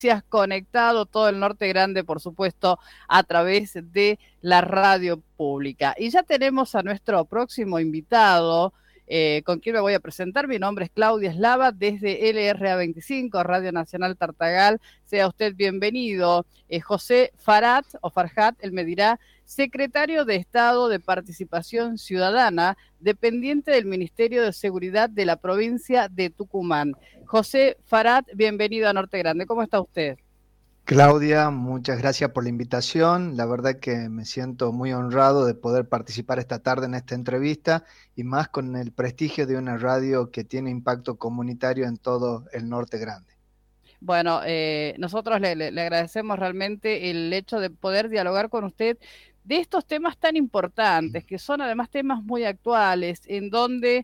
conectado todo el Norte Grande, por supuesto, a través de la radio pública. Y ya tenemos a nuestro próximo invitado, con quien me voy a presentar. Mi nombre es Claudia Eslava, desde LRA25, Radio Nacional Tartagal. Sea usted bienvenido. José Farhat, o Farhat, él me dirá, secretario de Estado de Participación Ciudadana, dependiente del Ministerio de Seguridad de la provincia de Tucumán. José Farhat, bienvenido a Norte Grande. ¿Cómo está usted? Claudia, muchas gracias por la invitación. La verdad que me siento muy honrado de poder participar esta tarde en esta entrevista y más con el prestigio de una radio que tiene impacto comunitario en todo el Norte Grande. Bueno, nosotros le agradecemos realmente el hecho de poder dialogar con usted de estos temas tan importantes, que son además temas muy actuales, en donde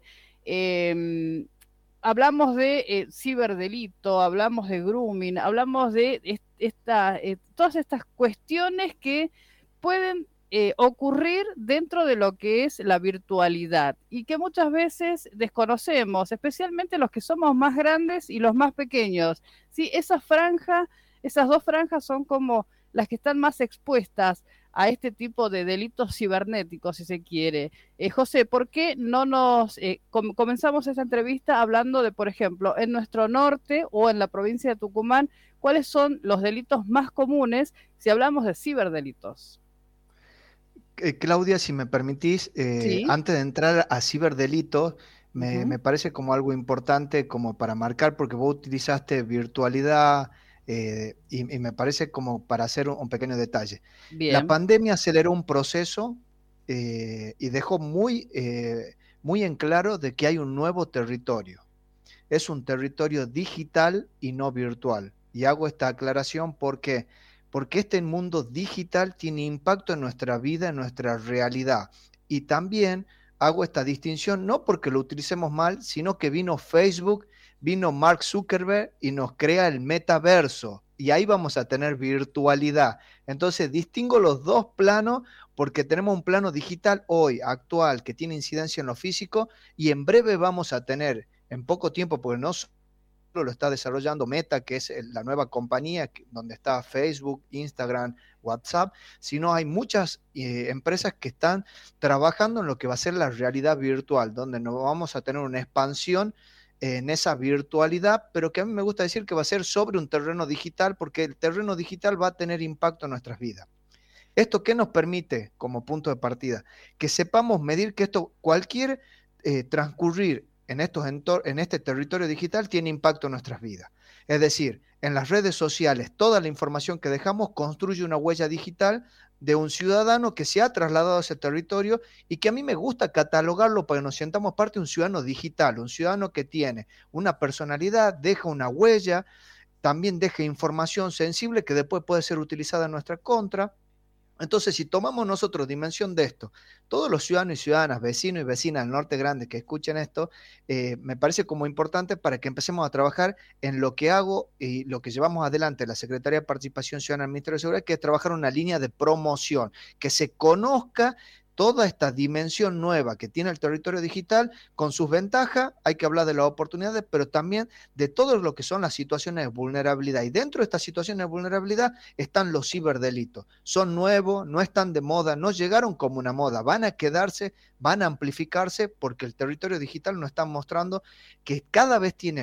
hablamos de ciberdelito, hablamos de grooming, hablamos de todas estas cuestiones que pueden ocurrir dentro de lo que es la virtualidad y que muchas veces desconocemos, especialmente los que somos más grandes y los más pequeños. Sí, esas dos franjas son como las que están más expuestas a este tipo de delitos cibernéticos, si se quiere. José, ¿por qué no comenzamos esta entrevista hablando de, por ejemplo, en nuestro norte o en la provincia de Tucumán, cuáles son los delitos más comunes si hablamos de ciberdelitos? Claudia, si me permitís, Sí. antes de entrar a ciberdelitos, Uh-huh. me parece como algo importante como para marcar, porque vos utilizaste virtualidad y me parece como para hacer un pequeño detalle. La Bien. pandemia aceleró un proceso y dejó muy en claro de que hay un nuevo territorio. Es un territorio digital y no virtual. Y hago esta aclaración porque este mundo digital tiene impacto en nuestra vida, en nuestra realidad. Y también hago esta distinción no porque lo utilicemos mal, sino que vino Facebook, vino Mark Zuckerberg y nos crea el metaverso. Y ahí vamos a tener virtualidad. Entonces, distingo los dos planos porque tenemos un plano digital hoy, actual, que tiene incidencia en lo físico y en breve vamos a tener, en poco tiempo, porque no lo está desarrollando Meta, que es la nueva compañía donde está Facebook, Instagram, WhatsApp, sino hay muchas empresas que están trabajando en lo que va a ser la realidad virtual, donde nos vamos a tener una expansión en esa virtualidad, pero que a mí me gusta decir que va a ser sobre un terreno digital, porque el terreno digital va a tener impacto en nuestras vidas. ¿Esto qué nos permite como punto de partida? Que sepamos medir que esto, cualquier transcurrir en este territorio digital tiene impacto en nuestras vidas. Es decir, en las redes sociales, toda la información que dejamos construye una huella digital de un ciudadano que se ha trasladado a ese territorio y que a mí me gusta catalogarlo para que nos sientamos parte de un ciudadano digital, un ciudadano que tiene una personalidad, deja una huella, también deja información sensible que después puede ser utilizada en nuestra contra. Entonces, si tomamos nosotros dimensión de esto, todos los ciudadanos y ciudadanas, vecinos y vecinas del Norte Grande que escuchen esto, me parece como importante para que empecemos a trabajar en lo que hago y lo que llevamos adelante la Secretaría de Participación Ciudadana del Ministerio de Seguridad, que es trabajar una línea de promoción, que se conozca toda esta dimensión nueva que tiene el territorio digital con sus ventajas. Hay que hablar de las oportunidades, pero también de todo lo que son las situaciones de vulnerabilidad. Y dentro de estas situaciones de vulnerabilidad están los ciberdelitos. Son nuevos, no están de moda, no llegaron como una moda, van a quedarse, van a amplificarse porque el territorio digital nos está mostrando que cada vez tiene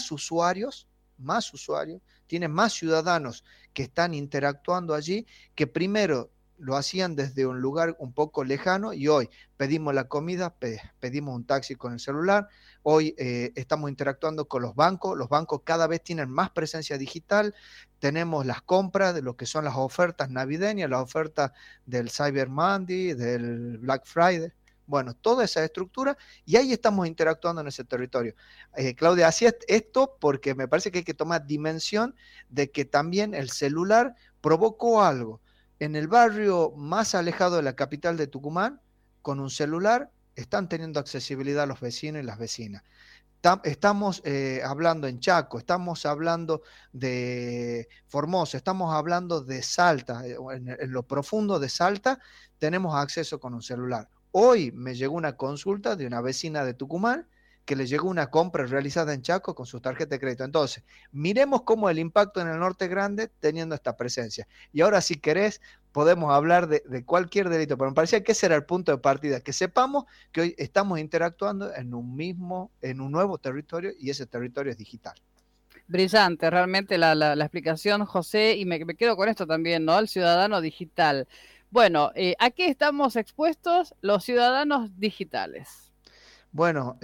más usuarios, tiene más ciudadanos que están interactuando allí, que primero lo hacían desde un lugar un poco lejano y hoy pedimos la comida, pedimos un taxi con el celular, hoy estamos interactuando con los bancos cada vez tienen más presencia digital, tenemos las compras de lo que son las ofertas navideñas, las ofertas del Cyber Monday, del Black Friday, bueno, toda esa estructura y ahí estamos interactuando en ese territorio. Claudia, hacía esto porque me parece que hay que tomar dimensión de que también el celular provocó algo en el barrio más alejado de la capital de Tucumán, con un celular, están teniendo accesibilidad a los vecinos y las vecinas. Estamos hablando en Chaco, estamos hablando de Formosa, estamos hablando de Salta, en lo profundo de Salta tenemos acceso con un celular. Hoy me llegó una consulta de una vecina de Tucumán que le llegó una compra realizada en Chaco con su tarjeta de crédito. Entonces, miremos cómo el impacto en el norte grande teniendo esta presencia. Y ahora, si querés, podemos hablar de cualquier delito, pero me parecía que ese era el punto de partida, que sepamos que hoy estamos interactuando en un nuevo territorio, y ese territorio es digital. Brillante, realmente la explicación, José, y me quedo con esto también, ¿no? El ciudadano digital. Bueno, ¿a qué estamos expuestos los ciudadanos digitales? Bueno,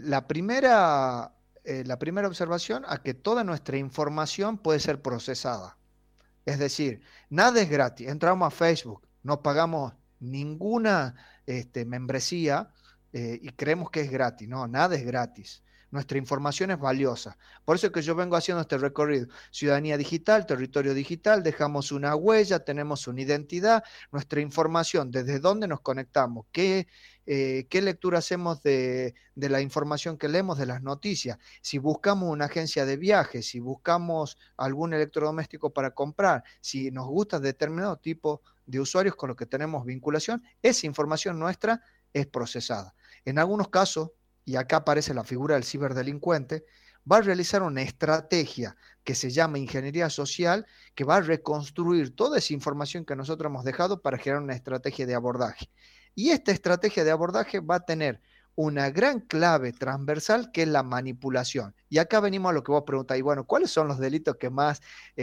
la primera observación a que toda nuestra información puede ser procesada. Es decir, nada es gratis. Entramos a Facebook, no pagamos ninguna membresía y creemos que es gratis. No, nada es gratis. Nuestra información es valiosa. Por eso es que yo vengo haciendo este recorrido. Ciudadanía digital, territorio digital, dejamos una huella, tenemos una identidad, nuestra información, desde dónde nos conectamos, qué lectura hacemos de la información que leemos, de las noticias, si buscamos una agencia de viajes, si buscamos algún electrodoméstico para comprar, si nos gusta determinado tipo de usuarios con los que tenemos vinculación, esa información nuestra es procesada. En algunos casos, y acá aparece la figura del ciberdelincuente, va a realizar una estrategia que se llama ingeniería social, que va a reconstruir toda esa información que nosotros hemos dejado para generar una estrategia de abordaje. Y esta estrategia de abordaje va a tener una gran clave transversal, que es la manipulación. Y acá venimos a lo que vos preguntáis, bueno, ¿cuáles son los delitos que más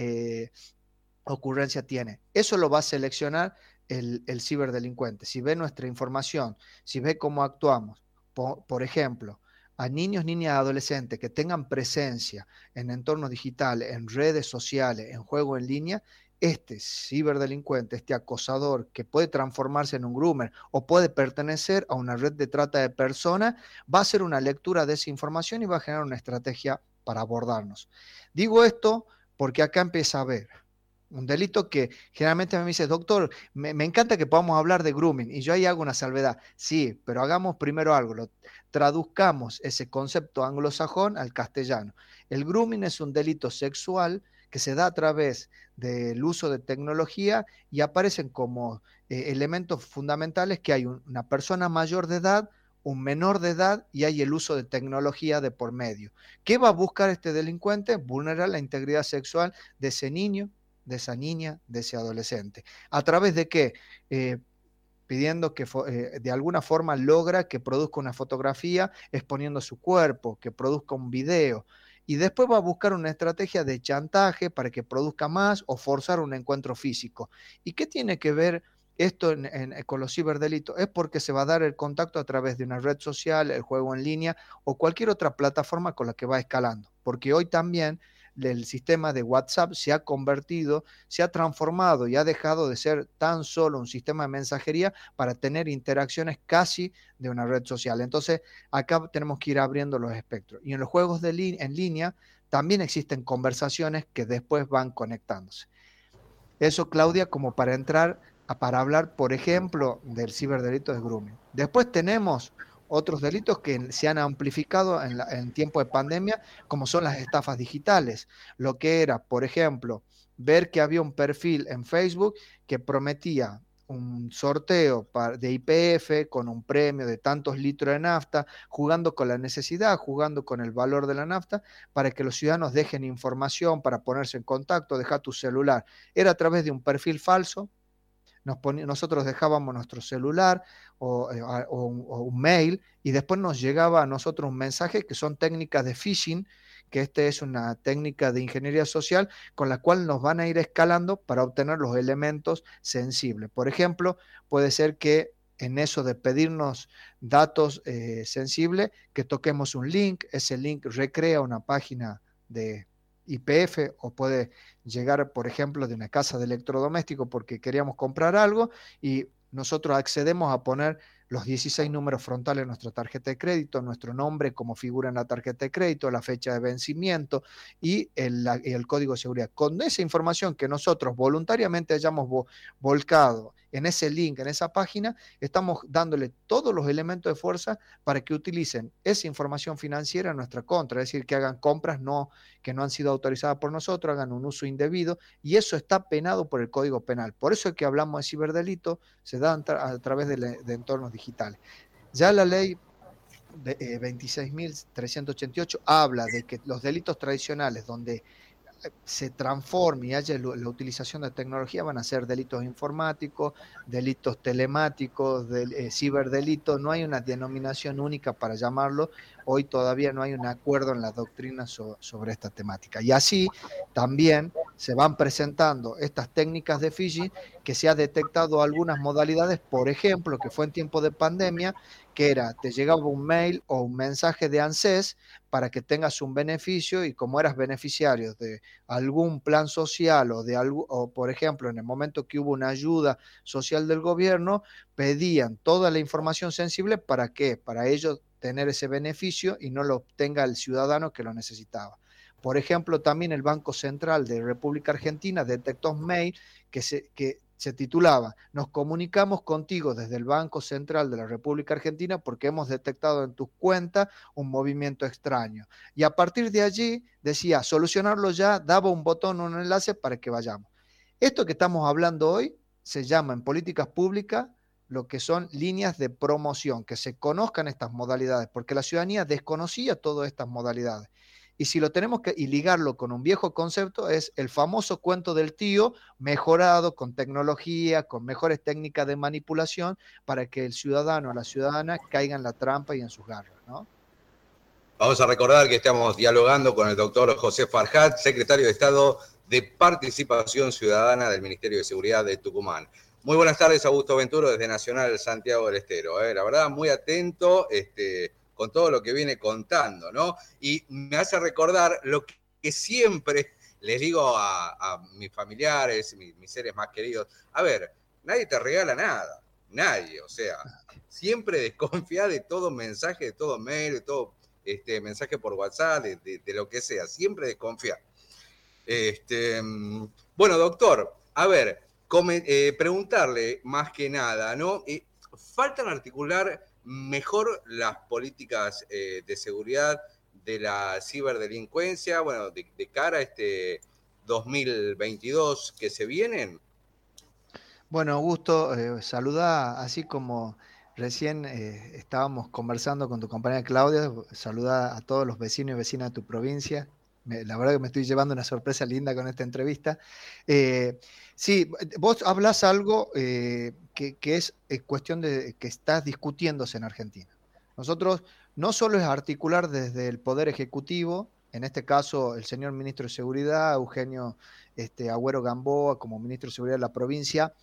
ocurrencia tiene? Eso lo va a seleccionar el ciberdelincuente. Si ve nuestra información, si ve cómo actuamos, por ejemplo, a niños, niñas, adolescentes que tengan presencia en entornos digitales, en redes sociales, en juego en línea, este ciberdelincuente, este acosador que puede transformarse en un groomer o puede pertenecer a una red de trata de personas, va a hacer una lectura de esa información y va a generar una estrategia para abordarnos. Digo esto porque acá empieza a ver un delito que generalmente me dice, doctor, me encanta que podamos hablar de grooming, y yo ahí hago una salvedad. Sí, pero hagamos primero algo, traduzcamos ese concepto anglosajón al castellano. El grooming es un delito sexual que se da a través del uso de tecnología, y aparecen como elementos fundamentales que hay una persona mayor de edad, un menor de edad, y hay el uso de tecnología de por medio. ¿Qué va a buscar este delincuente? Vulnerar la integridad sexual de ese niño, de esa niña, de ese adolescente. ¿A través de qué? Pidiendo que de alguna forma logra que produzca una fotografía exponiendo su cuerpo, que produzca un video, y después va a buscar una estrategia de chantaje para que produzca más o forzar un encuentro físico. ¿Y qué tiene que ver esto con los ciberdelitos? Es porque se va a dar el contacto a través de una red social, el juego en línea o cualquier otra plataforma con la que va escalando, porque hoy también el sistema de WhatsApp se ha convertido, se ha transformado y ha dejado de ser tan solo un sistema de mensajería para tener interacciones casi de una red social. Entonces, acá tenemos que ir abriendo los espectros. Y en los juegos en línea también existen conversaciones que después van conectándose. Eso, Claudia, como para entrar para hablar, por ejemplo, del ciberdelito de grooming. Después tenemos otros delitos que se han amplificado en tiempo de pandemia, como son las estafas digitales. Lo que era, por ejemplo, ver que había un perfil en Facebook que prometía un sorteo de IPF con un premio de tantos litros de nafta, jugando con la necesidad, jugando con el valor de la nafta, para que los ciudadanos dejen información, para ponerse en contacto, deja tu celular. Era a través de un perfil falso. Nosotros dejábamos nuestro celular o un mail, y después nos llegaba a nosotros un mensaje, que son técnicas de phishing, que es una técnica de ingeniería social con la cual nos van a ir escalando para obtener los elementos sensibles. Por ejemplo, puede ser que en eso de pedirnos datos sensibles, que toquemos un link, ese link recrea una página de IPF, o puede llegar, por ejemplo, de una casa de electrodoméstico porque queríamos comprar algo, y nosotros accedemos a poner los 16 números frontales de nuestra tarjeta de crédito, nuestro nombre como figura en la tarjeta de crédito, la fecha de vencimiento y el código de seguridad. Con esa información que nosotros voluntariamente hayamos volcado en ese link, en esa página, estamos dándole todos los elementos de fuerza para que utilicen esa información financiera en nuestra contra, es decir, que hagan compras que no han sido autorizadas por nosotros, hagan un uso indebido, y eso está penado por el Código Penal. Por eso es que hablamos de ciberdelito, se da a través de entornos digitales. Ya la ley 26.388 habla de que los delitos tradicionales donde se transforme y haya la utilización de tecnología van a ser delitos informáticos, delitos telemáticos, ciberdelitos, no hay una denominación única para llamarlo, hoy todavía no hay un acuerdo en la doctrina sobre esta temática. Y así también se van presentando estas técnicas de phishing que se ha detectado algunas modalidades, por ejemplo, que fue en tiempo de pandemia, que era, te llegaba un mail o un mensaje de ANSES para que tengas un beneficio y como eras beneficiario de algún plan social o de algo, o por ejemplo, en el momento que hubo una ayuda social del gobierno, pedían toda la información sensible para qué, para ellos tener ese beneficio y no lo obtenga el ciudadano que lo necesitaba. Por ejemplo, también el Banco Central de República Argentina detectó un mail que se titulaba "Nos comunicamos contigo desde el Banco Central de la República Argentina porque hemos detectado en tus cuentas un movimiento extraño". Y a partir de allí decía solucionarlo ya, daba un botón, un enlace para que vayamos. Esto que estamos hablando hoy se llama en políticas públicas lo que son líneas de promoción, que se conozcan estas modalidades, porque la ciudadanía desconocía todas estas modalidades. Y si lo tenemos que y ligarlo con un viejo concepto, es el famoso cuento del tío mejorado con tecnología, con mejores técnicas de manipulación, para que el ciudadano o la ciudadana caiga en la trampa y en sus garras, ¿no? Vamos a recordar que estamos dialogando con el doctor José Farhat, secretario de Estado de Participación Ciudadana del Ministerio de Seguridad de Tucumán. Muy buenas tardes, Augusto Venturo, desde Nacional Santiago del Estero. La verdad, muy atento con todo lo que viene contando, ¿no? Y me hace recordar lo que siempre les digo a mis familiares, mis seres más queridos. A ver, nadie te regala nada, nadie. O sea, siempre desconfía de todo mensaje, de todo mail, de todo mensaje por WhatsApp, de lo que sea, siempre desconfiar. Bueno, doctor, a ver, preguntarle más que nada, ¿no? ¿Faltan articular mejor las políticas de seguridad de la ciberdelincuencia, bueno, de cara a este 2022 que se vienen? Bueno, Augusto, saluda, así como recién estábamos conversando con tu compañera Claudia, saluda a todos los vecinos y vecinas de tu provincia. La verdad que me estoy llevando una sorpresa linda con esta entrevista. Sí, vos hablas algo que es cuestión de que está discutiéndose en Argentina. Nosotros no solo es articular desde el Poder Ejecutivo, en este caso el señor ministro de Seguridad, Eugenio Agüero Gamboa, como ministro de Seguridad de la provincia,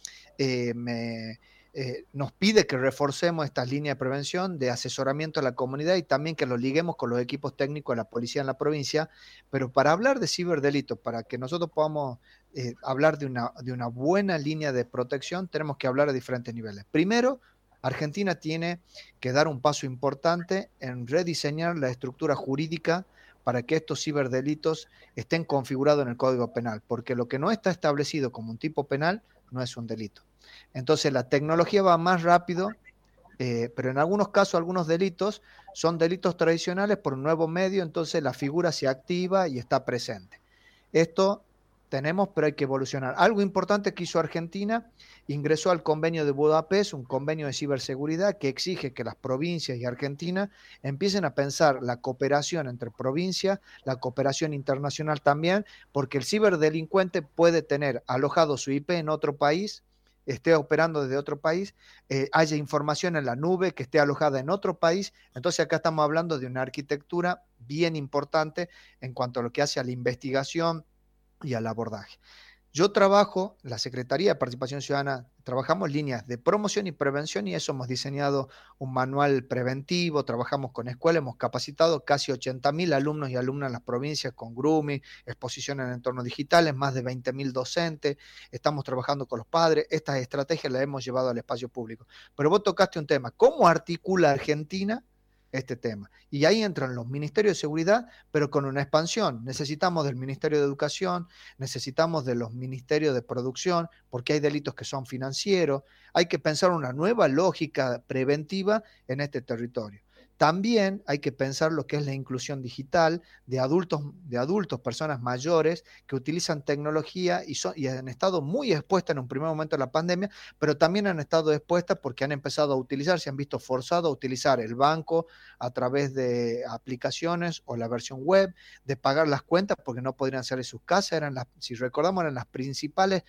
nos pide que reforcemos estas líneas de prevención, de asesoramiento a la comunidad y también que lo liguemos con los equipos técnicos de la policía en la provincia. Pero para hablar de ciberdelitos, para que nosotros podamos hablar de una buena línea de protección, tenemos que hablar de diferentes niveles. Primero, Argentina tiene que dar un paso importante en rediseñar la estructura jurídica para que estos ciberdelitos estén configurados en el Código Penal, porque lo que no está establecido como un tipo penal no es un delito. Entonces la tecnología va más rápido, pero en algunos casos, algunos delitos son delitos tradicionales por un nuevo medio, entonces la figura se activa y está presente. Esto tenemos, pero hay que evolucionar. Algo importante que hizo Argentina, ingresó al convenio de Budapest, un convenio de ciberseguridad que exige que las provincias y Argentina empiecen a pensar la cooperación entre provincias, la cooperación internacional también, porque el ciberdelincuente puede tener alojado su IP en otro país, esté operando desde otro país, haya información en la nube que esté alojada en otro país. Entonces acá estamos hablando de una arquitectura bien importante en cuanto a lo que hace a la investigación y al abordaje. Yo trabajo, la Secretaría de Participación Ciudadana, trabajamos líneas de promoción y prevención y eso hemos diseñado un manual preventivo, trabajamos con escuelas, hemos capacitado casi 80.000 alumnos y alumnas en las provincias con grooming, exposición en entornos digitales, más de 20.000 docentes, estamos trabajando con los padres, estas estrategias las hemos llevado al espacio público. Pero vos tocaste un tema, ¿cómo articula Argentina este tema? Y ahí entran los ministerios de seguridad, pero con una expansión. Necesitamos del Ministerio de Educación, necesitamos de los ministerios de producción, porque hay delitos que son financieros. Hay que pensar una nueva lógica preventiva en este territorio. También hay que pensar lo que es la inclusión digital de adultos, personas mayores que utilizan tecnología y han estado muy expuestas en un primer momento a la pandemia, pero también han estado expuestas porque han empezado a utilizar, se han visto forzados a utilizar el banco a través de aplicaciones o la versión web, de pagar las cuentas porque no podrían hacer en sus casas, si recordamos, eran las principales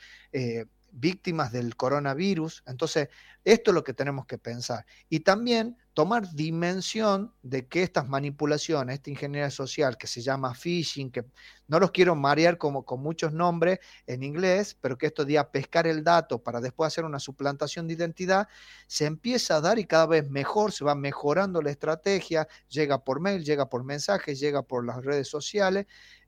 víctimas del coronavirus. Entonces, esto es lo que tenemos que pensar. Y también tomar dimensión de que estas manipulaciones, esta ingeniería social que se llama phishing, que no los quiero marear como con muchos nombres en inglés, pero que esto de a pescar el dato para después hacer una suplantación de identidad, se empieza a dar y cada vez mejor, se va mejorando la estrategia, llega por mail, llega por mensajes, llega por las redes sociales,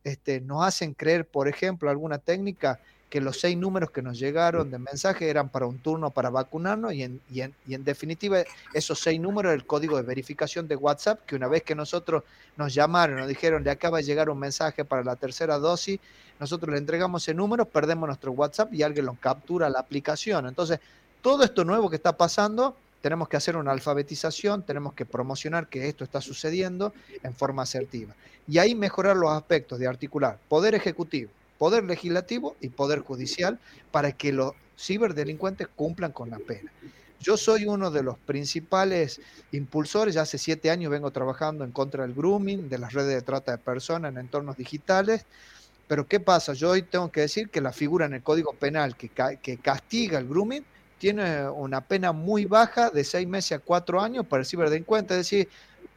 nos hacen creer, por ejemplo, alguna técnica que los 6 números que nos llegaron de mensaje eran para un turno para vacunarnos y en definitiva esos 6 números el código de verificación de WhatsApp, que una vez que nosotros nos llamaron, nos dijeron, le acaba de llegar un mensaje para la tercera dosis, nosotros le entregamos ese número, perdemos nuestro WhatsApp y alguien lo captura la aplicación. Entonces, todo esto nuevo que está pasando, tenemos que hacer una alfabetización, tenemos que promocionar que esto está sucediendo en forma asertiva. Y ahí mejorar los aspectos de articular poder ejecutivo, poder legislativo y poder judicial para que los ciberdelincuentes cumplan con la pena. Yo soy uno de los principales impulsores, ya hace 7 años vengo trabajando en contra del grooming, de las redes de trata de personas en entornos digitales, pero ¿qué pasa? Yo hoy tengo que decir que la figura en el Código Penal que castiga el grooming tiene una pena muy baja de 6 meses a 4 años para el ciberdelincuente, es decir,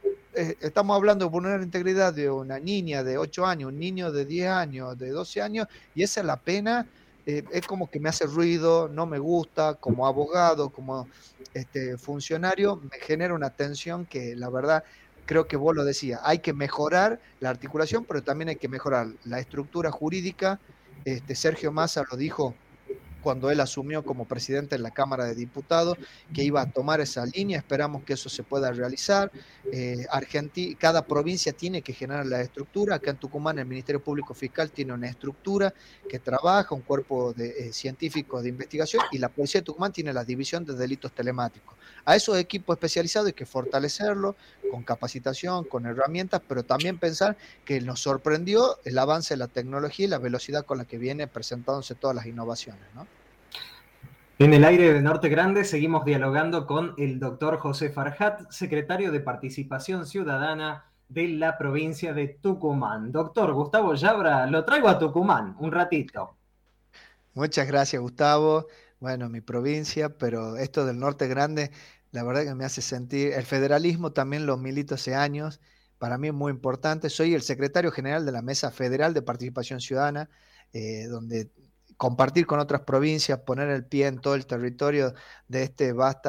estamos hablando de vulnerar la integridad de una niña de 8 años, un niño de 10 años, de 12 años, y esa es la pena. Es como que me hace ruido, no me gusta, como abogado, como funcionario, me genera una tensión que la verdad, creo que vos lo decías, hay que mejorar la articulación, pero también hay que mejorar la estructura jurídica. Sergio Massa lo dijo cuando él asumió como presidente en la Cámara de Diputados, que iba a tomar esa línea, esperamos que eso se pueda realizar. Cada provincia tiene que generar la estructura, acá en Tucumán el Ministerio Público Fiscal tiene una estructura que trabaja, un cuerpo de científicos de investigación, y la Policía de Tucumán tiene la División de Delitos Telemáticos. A esos equipos especializados hay que fortalecerlo con capacitación, con herramientas, pero también pensar que nos sorprendió el avance de la tecnología y la velocidad con la que viene presentándose todas las innovaciones, ¿no? En el aire de Norte Grande seguimos dialogando con el doctor José Farhat, secretario de Participación Ciudadana de la provincia de Tucumán. Doctor Gustavo Yabra, lo traigo a Tucumán un ratito. Muchas gracias, Gustavo. Bueno, mi provincia, pero esto del Norte Grande, la verdad que me hace sentir, el federalismo también lo milito hace años, para mí es muy importante. Soy el secretario general de la Mesa Federal de Participación Ciudadana, donde compartir con otras provincias, poner el pie en todo el territorio de esta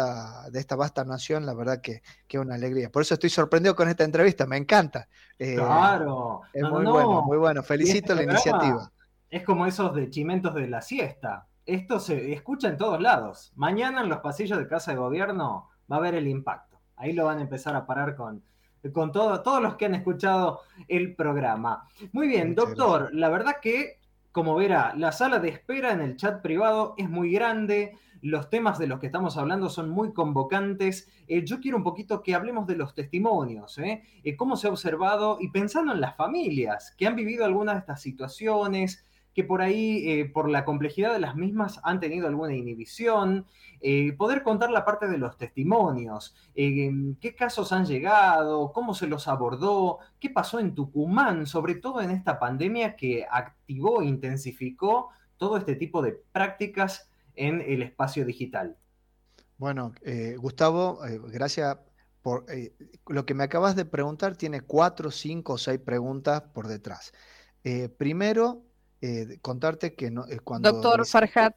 vasta nación, la verdad que es una alegría. Por eso estoy sorprendido con esta entrevista, me encanta. Claro. Es muy bueno. Felicito la iniciativa. Es como esos de Chimentos de la Siesta. Esto se escucha en todos lados. Mañana en los pasillos de Casa de Gobierno va a haber el impacto. Ahí lo van a empezar a parar con todos los que han escuchado el programa. Muy bien, Muchas doctor, gracias. La verdad que, como verá, la sala de espera en el chat privado es muy grande, los temas de los que estamos hablando son muy convocantes. Yo quiero un poquito que hablemos de los testimonios, cómo se ha observado y pensando en las familias que han vivido algunas de estas situaciones, que por ahí, por la complejidad de las mismas, han tenido alguna inhibición. Poder contar la parte de los testimonios, qué casos han llegado, cómo se los abordó, qué pasó en Tucumán, sobre todo en esta pandemia que activó e intensificó todo este tipo de prácticas en el espacio digital. Bueno, Gustavo, gracias por lo que me acabas de preguntar. Tiene 4, 5 o 6 preguntas por detrás. Primero, contarte que cuando... Doctor Farhat,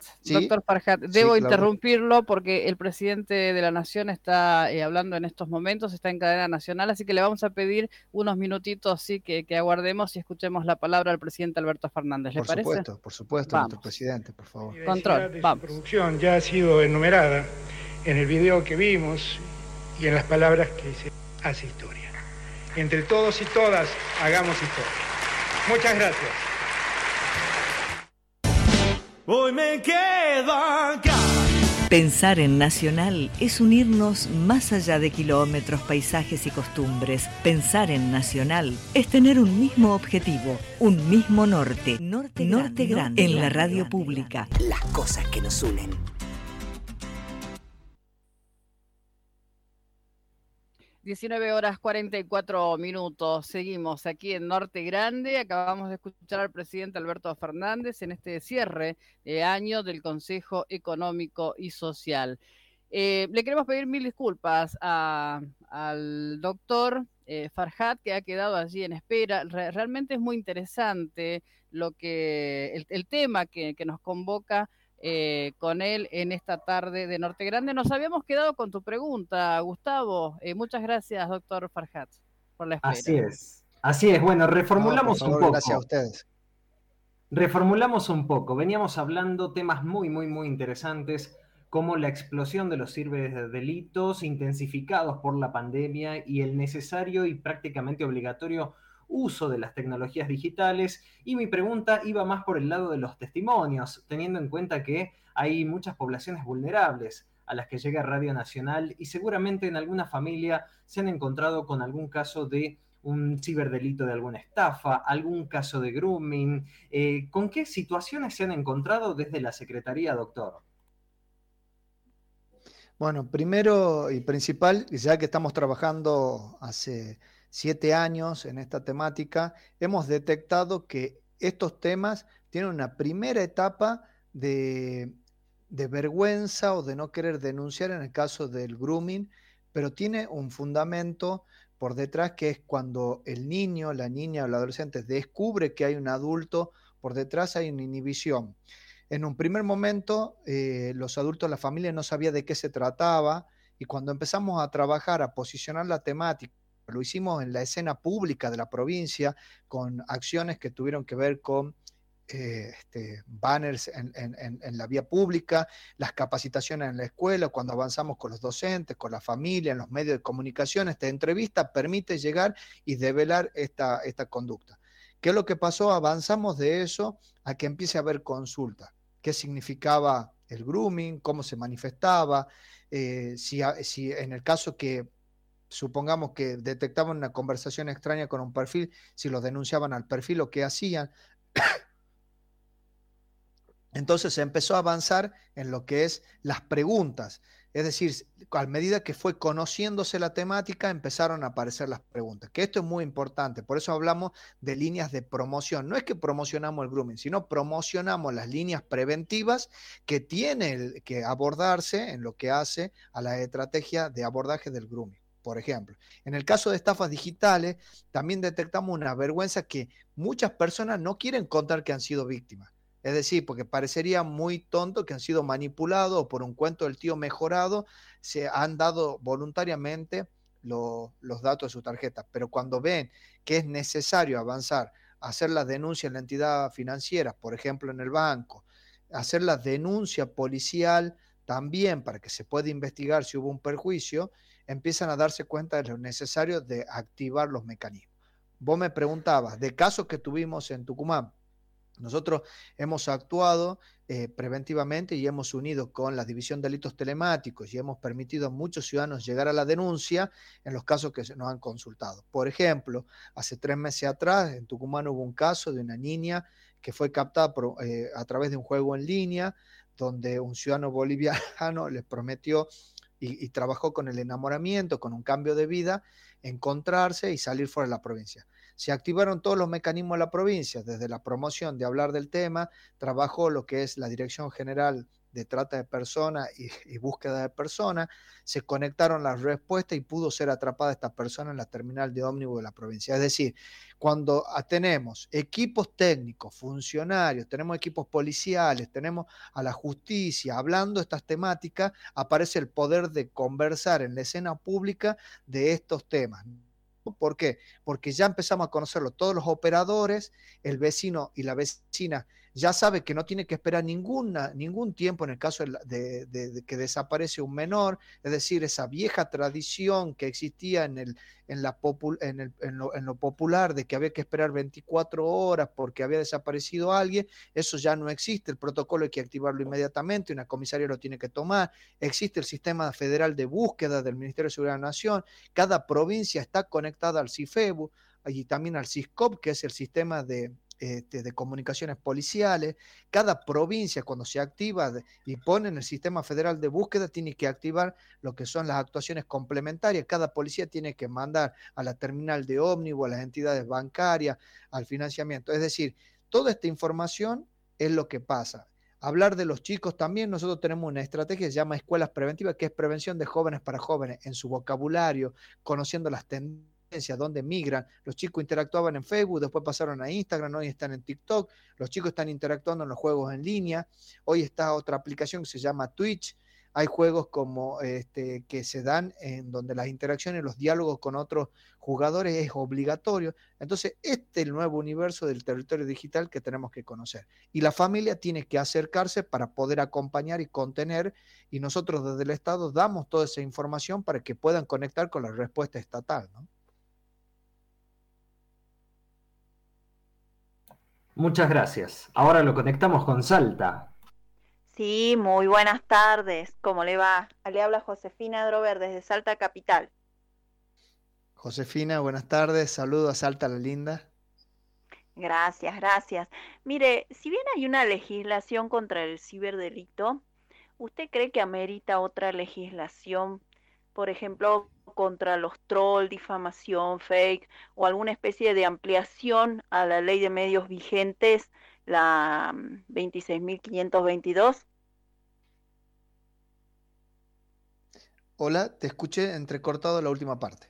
debo Sí, interrumpirlo porque el presidente de la Nación está hablando en estos momentos, está en cadena nacional, así que le vamos a pedir unos minutitos, sí, que aguardemos y escuchemos la palabra del presidente Alberto Fernández. ¿Le parece? Por supuesto, nuestro presidente, por favor. La Control, vamos. producción ya ha sido enumerada en el video que vimos y en las palabras que se hace historia. Entre todos y todas, hagamos historia. Muchas gracias. Hoy me quedo acá Pensar en Nacional es unirnos más allá de kilómetros, paisajes y costumbres. Pensar en Nacional es tener un mismo objetivo, un mismo norte. Norte Grande, en la radio pública. Las cosas que nos unen. 19:44. Seguimos aquí en Norte Grande. Acabamos de escuchar al presidente Alberto Fernández en este cierre de año del Consejo Económico y Social. Le queremos pedir mil disculpas al doctor Farhat, que ha quedado allí en espera. Realmente es muy interesante el tema que nos convoca con él en esta tarde de Norte Grande. Nos habíamos quedado con tu pregunta, Gustavo. Muchas gracias, doctor Farhat, por la espera. Así es. Bueno, reformulamos un poco. Gracias a ustedes. Reformulamos un poco. Veníamos hablando temas muy, muy, muy interesantes, como la explosión de los ciberdelitos intensificados por la pandemia y el necesario y prácticamente obligatorio uso de las tecnologías digitales, y mi pregunta iba más por el lado de los testimonios, teniendo en cuenta que hay muchas poblaciones vulnerables a las que llega Radio Nacional y seguramente en alguna familia se han encontrado con algún caso de un ciberdelito, de alguna estafa, algún caso de grooming. ¿Con qué situaciones se han encontrado desde la Secretaría, doctor? Bueno, primero y principal, ya que estamos trabajando hace 7 años en esta temática, hemos detectado que estos temas tienen una primera etapa de vergüenza o de no querer denunciar en el caso del grooming, pero tiene un fundamento por detrás, que es cuando el niño, la niña o el adolescente descubre que hay un adulto, por detrás hay una inhibición. En un primer momento, los adultos, la familia no sabía de qué se trataba, y cuando empezamos a trabajar, a posicionar la temática, lo hicimos en la escena pública de la provincia, con acciones que tuvieron que ver con banners en la vía pública, las capacitaciones en la escuela, cuando avanzamos con los docentes, con la familia, en los medios de comunicación. Esta entrevista permite llegar y develar esta conducta. ¿Qué es lo que pasó? Avanzamos de eso a que empiece a haber consulta. ¿Qué significaba el grooming? ¿Cómo se manifestaba? Si en el caso que supongamos que detectaban una conversación extraña con un perfil, si lo denunciaban al perfil o qué hacían. Entonces se empezó a avanzar en lo que es las preguntas. Es decir, a medida que fue conociéndose la temática, empezaron a aparecer las preguntas, que esto es muy importante. Por eso hablamos de líneas de promoción. No es que promocionamos el grooming, sino promocionamos las líneas preventivas que tiene que abordarse en lo que hace a la estrategia de abordaje del grooming. Por ejemplo, en el caso de estafas digitales, también detectamos una vergüenza que muchas personas no quieren contar que han sido víctimas. Es decir, porque parecería muy tonto que han sido manipulados, o por un cuento del tío mejorado se han dado voluntariamente los datos de su tarjeta. Pero cuando ven que es necesario avanzar, hacer la denuncia en la entidad financiera, por ejemplo en el banco, hacer la denuncia policial también para que se pueda investigar si hubo un perjuicio, empiezan a darse cuenta de lo necesario de activar los mecanismos. Vos me preguntabas de casos que tuvimos en Tucumán. Nosotros hemos actuado preventivamente y hemos unido con la División de Delitos Telemáticos y hemos permitido a muchos ciudadanos llegar a la denuncia en los casos que nos han consultado. Por ejemplo, hace 3 meses atrás en Tucumán hubo un caso de una niña que fue captada a través de un juego en línea, donde un ciudadano boliviano les prometió y trabajó con el enamoramiento, con un cambio de vida, encontrarse y salir fuera de la provincia. Se activaron todos los mecanismos de la provincia, desde la promoción de hablar del tema, trabajó lo que es la Dirección General de Trata de Personas y Búsqueda de Personas, se conectaron las respuestas y pudo ser atrapada esta persona en la terminal de ómnibus de la provincia. Es decir, cuando tenemos equipos técnicos, funcionarios, tenemos equipos policiales, tenemos a la justicia hablando estas temáticas, aparece el poder de conversar en la escena pública de estos temas. ¿Por qué? Porque ya empezamos a conocerlo todos los operadores, el vecino y la vecina ya sabe que no tiene que esperar ningún tiempo en el caso de que desaparece un menor, es decir, esa vieja tradición que existía en lo popular de que había que esperar 24 horas porque había desaparecido alguien, eso ya no existe, el protocolo hay que activarlo inmediatamente, una comisaría lo tiene que tomar, existe el sistema federal de búsqueda del Ministerio de Seguridad de la Nación, cada provincia está conectada al CIFEBU y también al SISCOP, que es el sistema de comunicaciones policiales. Cada provincia, cuando se activa y pone en el sistema federal de búsqueda, tiene que activar lo que son las actuaciones complementarias. Cada policía tiene que mandar a la terminal de ómnibus, a las entidades bancarias, al financiamiento. Es decir, toda esta información es lo que pasa. Hablar de los chicos también, nosotros tenemos una estrategia que se llama Escuelas Preventivas, que es prevención de jóvenes para jóvenes, en su vocabulario, conociendo las tendencias, dónde migran. Los chicos interactuaban en Facebook, después pasaron a Instagram, hoy están en TikTok, los chicos están interactuando en los juegos en línea, hoy está otra aplicación que se llama Twitch, hay juegos como que se dan en donde las interacciones, los diálogos con otros jugadores es obligatorio. Entonces, este es el nuevo universo del territorio digital que tenemos que conocer. Y la familia tiene que acercarse para poder acompañar y contener, y nosotros desde el Estado damos toda esa información para que puedan conectar con la respuesta estatal, ¿no? Muchas gracias. Ahora lo conectamos con Salta. Sí, muy buenas tardes. ¿Cómo le va? Le habla Josefina Drover desde Salta Capital. Josefina, buenas tardes. Saludos a Salta la Linda. Gracias, gracias. Mire, si bien hay una legislación contra el ciberdelito, ¿usted cree que amerita otra legislación, por ejemplo, contra los trolls, difamación, fake, o alguna especie de ampliación a la ley de medios vigentes, la 26.522? Hola, te escuché entrecortado la última parte.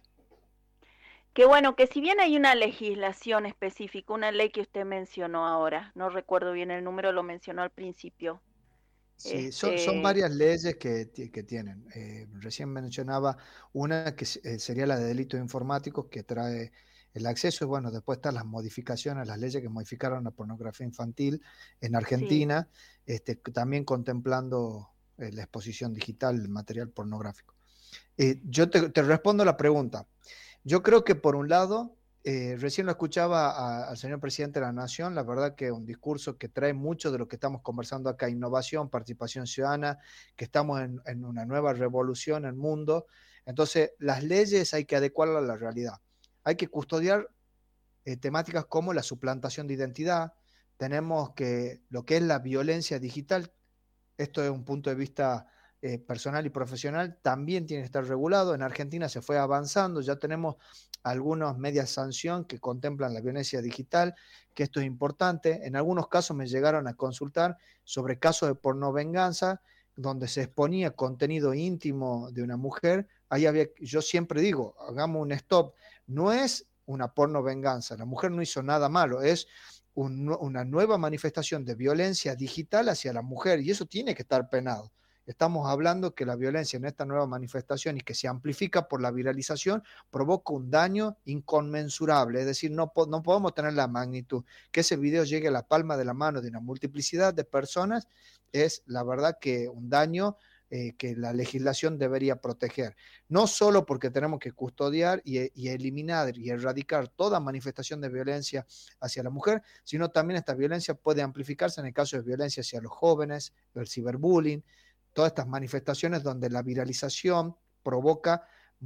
Que bueno, que si bien hay una legislación específica, una ley que usted mencionó ahora, no recuerdo bien el número, lo mencionó al principio. Sí, son varias leyes que tienen. Recién mencionaba una que sería la de delitos informáticos, que trae el acceso, y bueno, después están las modificaciones, las leyes que modificaron la pornografía infantil en Argentina, sí. También contemplando la exposición digital del material pornográfico. Yo te respondo la pregunta. Yo creo que por un lado, recién lo escuchaba al señor presidente de la Nación, la verdad que un discurso que trae mucho de lo que estamos conversando acá, innovación, participación ciudadana, que estamos en una nueva revolución en el mundo. Entonces, las leyes hay que adecuarlas a la realidad. Hay que custodiar temáticas como la suplantación de identidad. Tenemos que lo que es la violencia digital, esto es un punto de vista personal y profesional, también tiene que estar regulado. En Argentina se fue avanzando, ya tenemos algunas medias sanción que contemplan la violencia digital, que esto es importante. En algunos casos me llegaron a consultar sobre casos de pornovenganza, donde se exponía contenido íntimo de una mujer. Ahí yo siempre digo, hagamos un stop, no es una pornovenganza, la mujer no hizo nada malo, es una nueva manifestación de violencia digital hacia la mujer, y eso tiene que estar penado. Estamos hablando que la violencia en esta nueva manifestación y que se amplifica por la viralización provoca un daño inconmensurable, es decir, no podemos tener la magnitud. Que ese video llegue a la palma de la mano de una multiplicidad de personas es la verdad que un daño que la legislación debería proteger. No solo porque tenemos que custodiar y eliminar y erradicar toda manifestación de violencia hacia la mujer, sino también esta violencia puede amplificarse en el caso de violencia hacia los jóvenes, el ciberbullying, todas estas manifestaciones donde la viralización provoca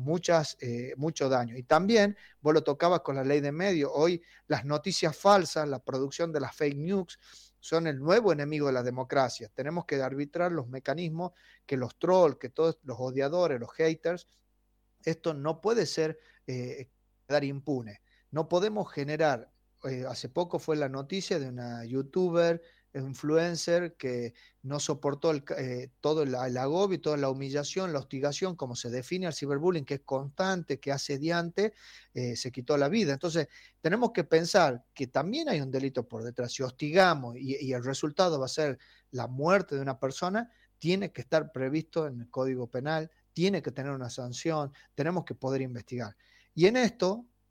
mucho daño. Y también, vos lo tocabas con la ley de medios, hoy las noticias falsas, la producción de las fake news, son el nuevo enemigo de la democracia. Tenemos que arbitrar los mecanismos que los trolls, que todos los odiadores, los haters, esto no puede ser quedar impune. No podemos generar, hace poco fue la noticia de una youtuber, influencer que no soportó todo el agobio, toda la humillación, la hostigación, como se define al ciberbullying, que es constante, que es asediante, se quitó la vida. Entonces, tenemos que pensar que también hay un delito por detrás. Si hostigamos y el resultado va a ser la muerte de una persona, tiene que estar previsto en el Código Penal, tiene que tener una sanción, tenemos que poder investigar. Y en esto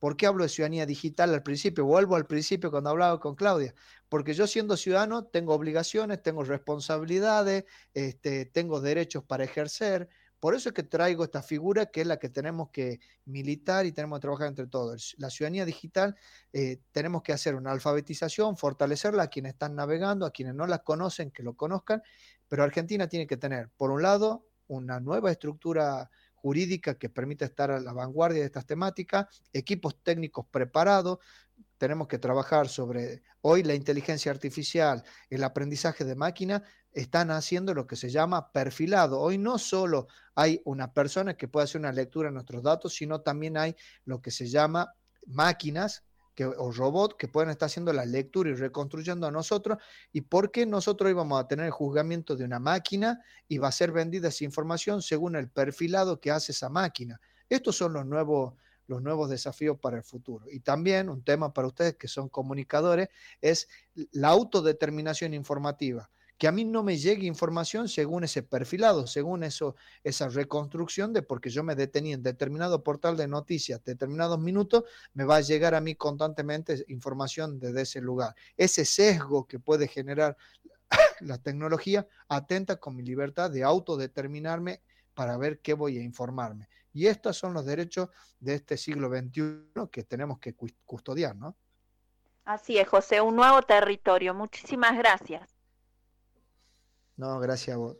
¿Por qué hablo de ciudadanía digital al principio? Vuelvo al principio cuando hablaba con Claudia, porque yo siendo ciudadano tengo obligaciones, tengo responsabilidades, tengo derechos para ejercer. Por eso es que traigo esta figura que es la que tenemos que militar y tenemos que trabajar entre todos. La ciudadanía digital, tenemos que hacer una alfabetización, fortalecerla a quienes están navegando, a quienes no la conocen, que lo conozcan, pero Argentina tiene que tener, por un lado, una nueva estructura jurídica que permita estar a la vanguardia de estas temáticas, equipos técnicos preparados. Tenemos que trabajar sobre, hoy la inteligencia artificial, el aprendizaje de máquina, están haciendo lo que se llama perfilado. Hoy no solo hay una persona que puede hacer una lectura de nuestros datos, sino también hay lo que se llama máquinas o robots que pueden estar haciendo la lectura y reconstruyendo a nosotros. ¿Y por qué nosotros íbamos a tener el juzgamiento de una máquina y va a ser vendida esa información según el perfilado que hace esa máquina? Estos son los nuevos desafíos para el futuro. Y también un tema para ustedes que son comunicadores es la autodeterminación informativa. Que a mí no me llegue información según ese perfilado, según esa reconstrucción de porque yo me detení en determinado portal de noticias, determinados minutos, me va a llegar a mí constantemente información desde ese lugar. Ese sesgo que puede generar la tecnología atenta con mi libertad de autodeterminarme para ver qué voy a informarme. Y estos son los derechos de este siglo XXI que tenemos que custodiar, ¿no? Así es, José, un nuevo territorio. Muchísimas gracias. No, gracias a vos.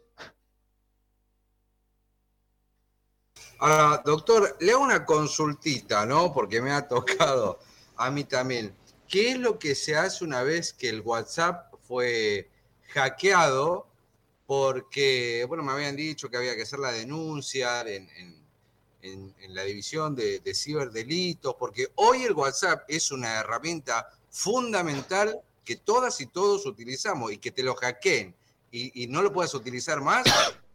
Ahora, doctor, le hago una consultita, ¿no? Porque me ha tocado a mí también. ¿Qué es lo que se hace una vez que el WhatsApp fue hackeado? Porque, bueno, me habían dicho que había que hacer la denuncia en la división de ciberdelitos, porque hoy el WhatsApp es una herramienta fundamental que todas y todos utilizamos, y que te lo hackeen y no lo puedas utilizar más,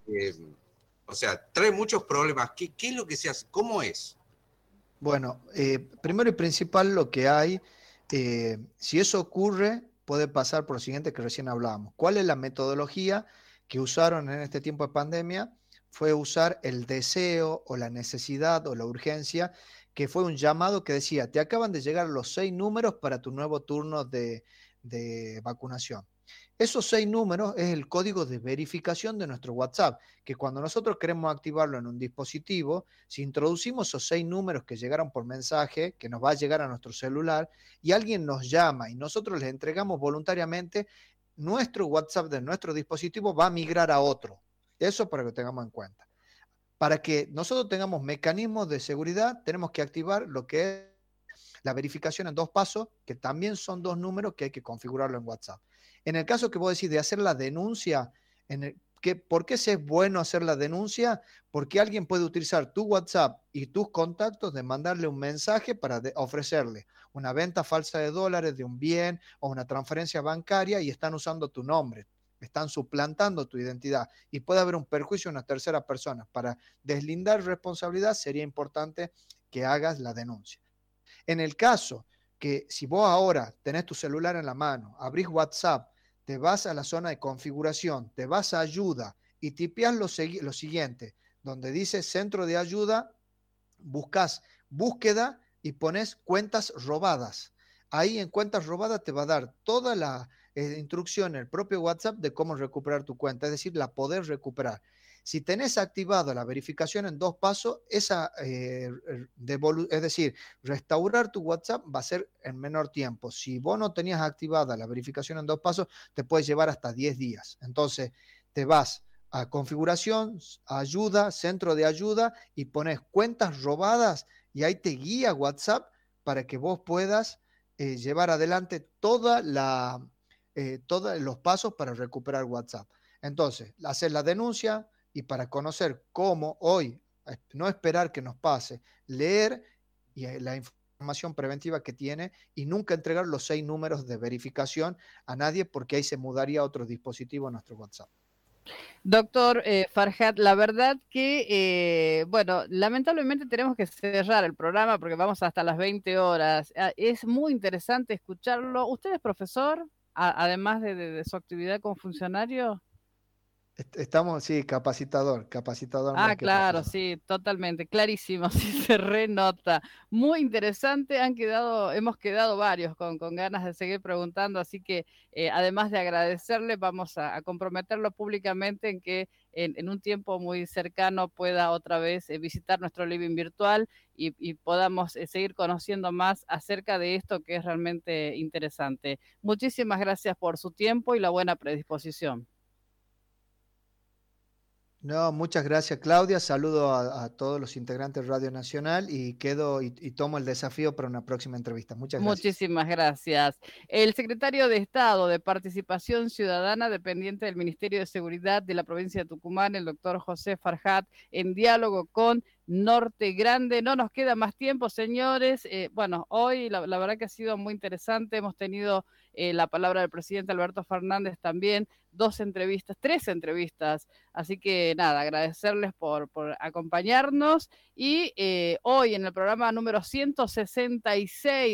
o sea, trae muchos problemas. ¿Qué es lo que se hace? ¿Cómo es? Bueno, primero y principal lo que hay, si eso ocurre, puede pasar por lo siguiente que recién hablábamos. ¿Cuál es la metodología que usaron en este tiempo de pandemia? Fue usar el deseo o la necesidad o la urgencia, que fue un llamado que decía, te acaban de llegar los 6 números para tu nuevo turno de vacunación. Esos 6 números es el código de verificación de nuestro WhatsApp, que cuando nosotros queremos activarlo en un dispositivo, si introducimos esos 6 números que llegaron por mensaje, que nos va a llegar a nuestro celular, y alguien nos llama y nosotros les entregamos voluntariamente, nuestro WhatsApp de nuestro dispositivo va a migrar a otro. Eso para que lo tengamos en cuenta. Para que nosotros tengamos mecanismos de seguridad, tenemos que activar lo que es la verificación en 2 pasos, que también son 2 números que hay que configurarlo en WhatsApp. En el caso que vos decís de hacer la denuncia, ¿por qué es bueno hacer la denuncia? Porque alguien puede utilizar tu WhatsApp y tus contactos de mandarle un mensaje para ofrecerle una venta falsa de dólares de un bien o una transferencia bancaria y están usando tu nombre, están suplantando tu identidad y puede haber un perjuicio a una tercera persona. Para deslindar responsabilidad sería importante que hagas la denuncia. En el caso que si vos ahora tenés tu celular en la mano, abrís WhatsApp, te vas a la zona de configuración, te vas a ayuda y tipeás lo siguiente, donde dice centro de ayuda, buscas búsqueda y pones cuentas robadas. Ahí en cuentas robadas te va a dar toda la instrucción en el propio WhatsApp de cómo recuperar tu cuenta, es decir, la poder recuperar. Si tenés activado la verificación en 2 pasos, es decir, restaurar tu WhatsApp va a ser en menor tiempo. Si vos no tenías activada la verificación en 2 pasos, te puede llevar hasta 10 días. Entonces, te vas a configuración, ayuda, centro de ayuda y pones cuentas robadas y ahí te guía WhatsApp para que vos puedas llevar adelante todos los pasos para recuperar WhatsApp. Entonces, hacer la denuncia. Y para conocer cómo hoy, no esperar que nos pase, leer la información preventiva que tiene y nunca entregar los 6 números de verificación a nadie porque ahí se mudaría a otro dispositivo a nuestro WhatsApp. Doctor Farhat, la verdad que, bueno, lamentablemente tenemos que cerrar el programa porque vamos hasta las 20 horas. Es muy interesante escucharlo. ¿Usted es profesor, además de su actividad como funcionario? Estamos, sí, capacitador Ah, más que claro, profesor. sí, totalmente, clarísimo, sí se renota. Muy interesante, hemos quedado varios con ganas de seguir preguntando, así que además de agradecerle, vamos a comprometerlo públicamente en que en un tiempo muy cercano pueda otra vez visitar nuestro living virtual y podamos seguir conociendo más acerca de esto que es realmente interesante. Muchísimas gracias por su tiempo y la buena predisposición. No, muchas gracias, Claudia. Saludo a todos los integrantes de Radio Nacional y quedo y tomo el desafío para una próxima entrevista. Muchas gracias. Muchísimas gracias. El secretario de Estado de Participación Ciudadana, dependiente del Ministerio de Seguridad de la provincia de Tucumán, el doctor José Farhat, en diálogo con Norte Grande. No nos queda más tiempo, señores. Bueno, hoy la verdad que ha sido muy interesante. Hemos tenido la palabra del presidente Alberto Fernández también, 3 entrevistas. Así que nada, agradecerles por acompañarnos y hoy en el programa número 166